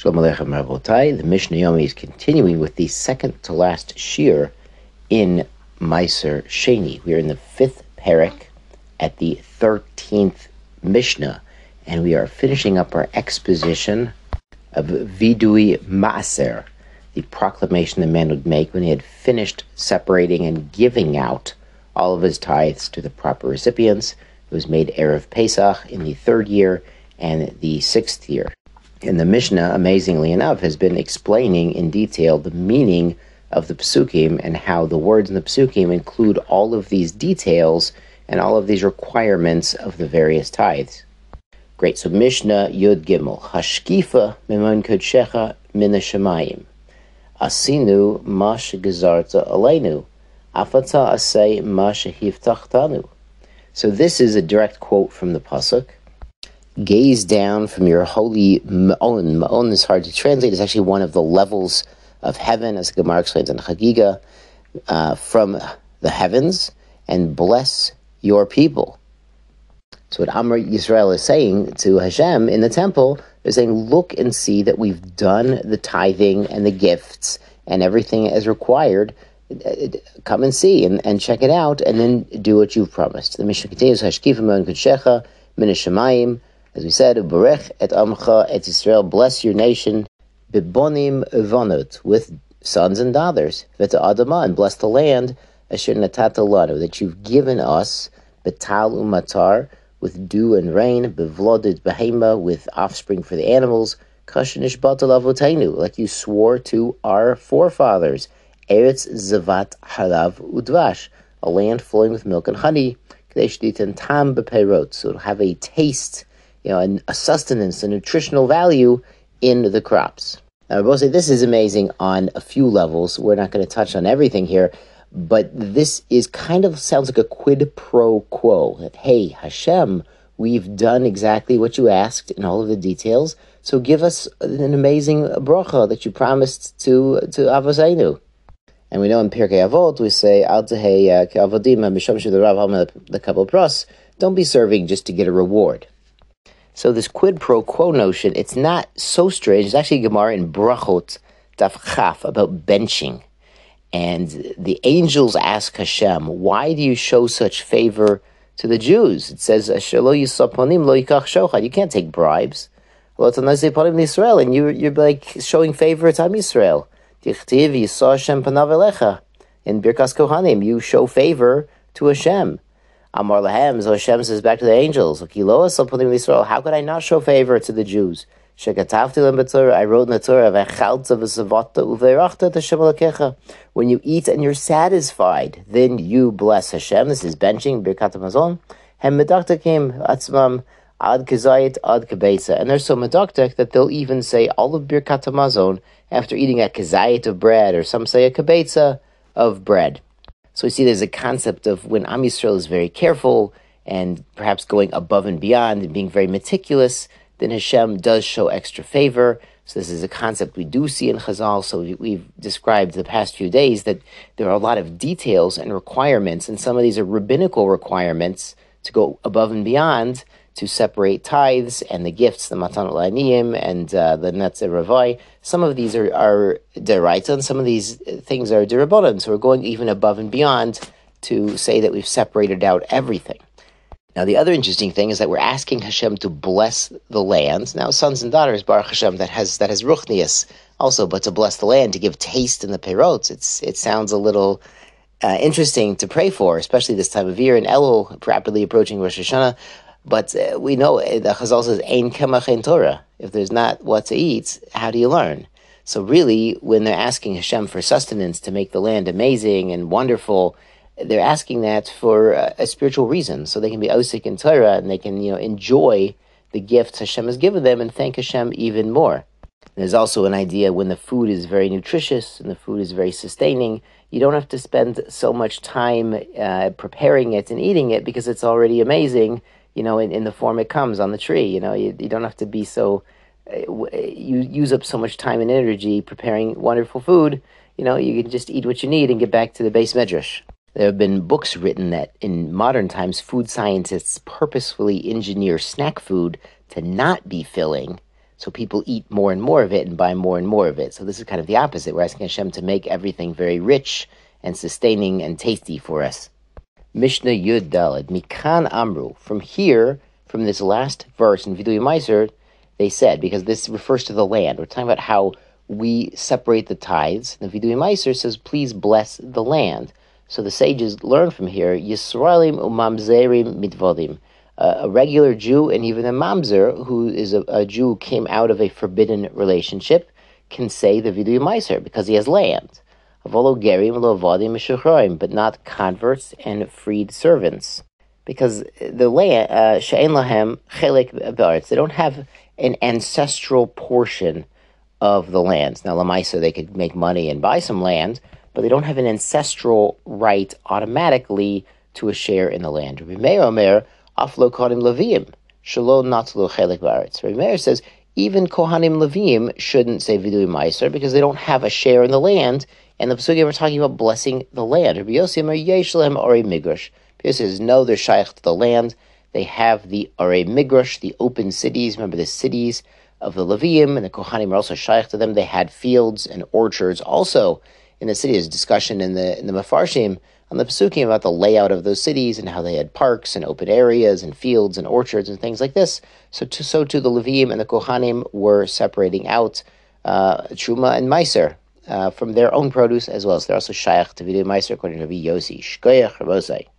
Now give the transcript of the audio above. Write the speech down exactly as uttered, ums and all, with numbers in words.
Shalom Aleichem Rabotai. The Mishnah Yomi is continuing with the second to last shir in Meiser Sheni. We are in the fifth parak at the thirteenth Mishnah, and we are finishing up our exposition of Vidui Maaser, the proclamation the man would make when he had finished separating and giving out all of his tithes to the proper recipients. It was made Erev Pesach in the third year and the sixth year. And the Mishnah, amazingly enough, has been explaining in detail the meaning of the Pesukim and how the words in the Pesukim include all of these details and all of these requirements of the various tithes. Great, so Mishnah Yud Gimel, Hashkifa Mimon Kodshecha Min Hashamayim, Asinu Ma Shegezarta Aleinu, Afata Asay Ma Shehivtachtanu. So this is a direct quote from the Pasuk. Gaze down from your holy Ma'on. Ma'on is hard to translate. It's actually one of the levels of heaven, as Gemara explains in Chagiga, uh, from the heavens, and bless your people. So what Amr Yisrael is saying to Hashem in the temple, they're saying, look and see that we've done the tithing and the gifts and everything as required. Come and see and, and check it out, and then do what you've promised. The Mishnah continues, Hashkifa Ma'on Kodshecha Min Hashamayim. As we said, Barech et Amcha et Yisrael, bless your nation, Bibonim Evonot, with sons and daughters, Veta Adama, and bless the land, Asher Natata Lanu, that you've given us, Betal Umatar, with dew and rain, Bevlodit Behema, with offspring for the animals, Kashanish Batal Avotenu, like you swore to our forefathers, Eretz Zavat Halav Udvash, a land flowing with milk and honey, Kadesh Ditan Tam Bepeirot, so it'll have a taste, you know, a sustenance, a nutritional value in the crops. Now, I will say this is amazing on a few levels. We're not going to touch on everything here, but this is kind of sounds like a quid pro quo. That, hey, Hashem, we've done exactly what you asked in all of the details, so give us an amazing bracha that you promised to, to Avoseinu. And we know in Pirkei Avot, we say, Al tehei k'avodim misham shedarav halma lekabel pros, don't be serving just to get a reward. So this quid pro quo notion, it's not so strange. It's actually Gemara in Brachot Daf Chaf about benching. And the angels ask Hashem, why do you show such favor to the Jews? It says, you can't take bribes. And you, you're like showing favor to Am Yisrael. In Birkas Kohanim, you show favor to Hashem. Amar Lahem, so Hashem says back to the angels, how could I not show favor to the Jews? I wrote in the Torah, when you eat and you're satisfied, then you bless Hashem. This is benching, Birkat Hamazon. And they're so medaktek that they'll even say all of Birkat Hamazon after eating a kazayit of bread, or some say a kabetza of bread. So we see there's a concept of when Am Yisrael is very careful and perhaps going above and beyond and being very meticulous, then Hashem does show extra favor. So this is a concept we do see in Chazal. So we, we've described the past few days that there are a lot of details and requirements, and some of these are rabbinical requirements to go above and beyond to separate tithes and the gifts, the Matanot La'aniyim and uh, the Netzeh Ravai. Some of these are, are deraita, and some of these things are derabanan. So we're going even above and beyond to say that we've separated out everything. Now, the other interesting thing is that we're asking Hashem to bless the land. Now, sons and daughters, Baruch Hashem, that has that has ruchnius also, but to bless the land, to give taste in the perots, it's it sounds a little uh, interesting to pray for, especially this time of year in Elul, rapidly approaching Rosh Hashanah. But uh, we know the Chazal says, Ein kemach ein Torah. If there's not what to eat, how do you learn? So really, when they're asking Hashem for sustenance to make the land amazing and wonderful, they're asking that for a, a spiritual reason, so they can be osik in Torah and they can, you know, enjoy the gifts Hashem has given them and thank Hashem even more. There's also an idea when the food is very nutritious and the food is very sustaining, you don't have to spend so much time uh, preparing it and eating it because it's already amazing, you know, in, in the form it comes on the tree. You know, you, you don't have to be so, uh, you use up so much time and energy preparing wonderful food. You know, you can just eat what you need and get back to the base medrash. There have been books written that in modern times, food scientists purposefully engineer snack food to not be filling so people eat more and more of it and buy more and more of it. So this is kind of the opposite. We're asking Hashem to make everything very rich and sustaining and tasty for us. Mishnah Yud Daled, Mikan Amru. From here, from this last verse in Vidui Meiser, they said, because this refers to the land. We're talking about how we separate the tithes. The Vidui Meiser says, please bless the land. So the sages learn from here, Yisraelim umamzerim mitvodim. Uh, a regular Jew and even a mamzer, who is a, a Jew who came out of a forbidden relationship, can say the Vidui Meiser because he has land. Avolo gerim lo avodim mishuchroim, but not converts and freed servants, because the land she'en lahem chelek ba'aretz, they don't have an ancestral portion of the land. Now, lamaisa, they could make money and buy some land, but they don't have an ancestral right automatically to a share in the land. Rabbi Meir Omer, aflo kohanim leviim, shelo natlu chelek ba'aretz. Rabbi Meir says, even kohanim leviim shouldn't say vidui meiser because they don't have a share in the land, and the Pesukim are talking about blessing the land. Rabbi Yossi Omer, yesh lehem orei migrash. Rabbi Yossi says, no, they're shaykh to the land. They have the orei migrash, the open cities. Remember the cities of the Leviim, and the Kohanim are also shaykh to them. They had fields and orchards also in the city. There's discussion in the in the Mefarshim on the Pesukim about the layout of those cities and how they had parks and open areas and fields and orchards and things like this. So to, so too the Leviim and the Kohanim were separating out uh, Truma and Meiser uh, from their own produce as well. So they're also shaykh to Vidui Meiser according to Rabbi Yossi. Shkoyach Rabosai.